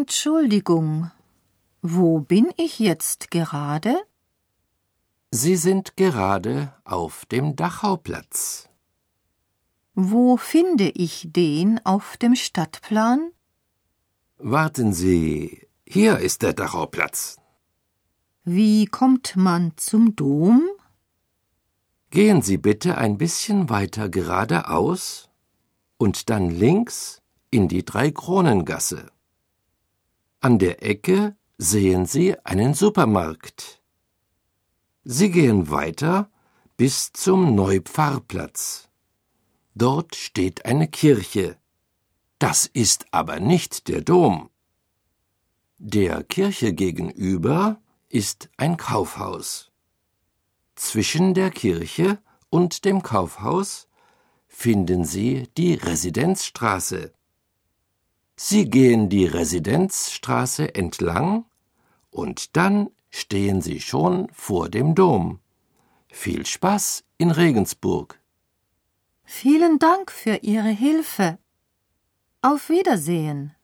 Entschuldigung, wo bin ich jetzt gerade? Sie sind gerade auf dem Dachau-Platz. Wo finde ich den auf dem Stadtplan? Warten Sie, hier ist der Dachau-Platz. Wie kommt man zum Dom? Gehen Sie bitte ein bisschen weiter geradeaus und dann links in die Dreikronengasse. An der Ecke sehen Sie einen Supermarkt. Sie gehen weiter bis zum Neupfarrplatz. Dort steht eine Kirche. Das ist aber nicht der Dom. Der Kirche gegenüber ist ein Kaufhaus. Zwischen der Kirche und dem Kaufhaus finden Sie die Residenzstraße. Sie gehen die Residenzstraße entlang und dann stehen Sie schon vor dem Dom. Viel Spaß in Regensburg. Vielen Dank für Ihre Hilfe. Auf Wiedersehen.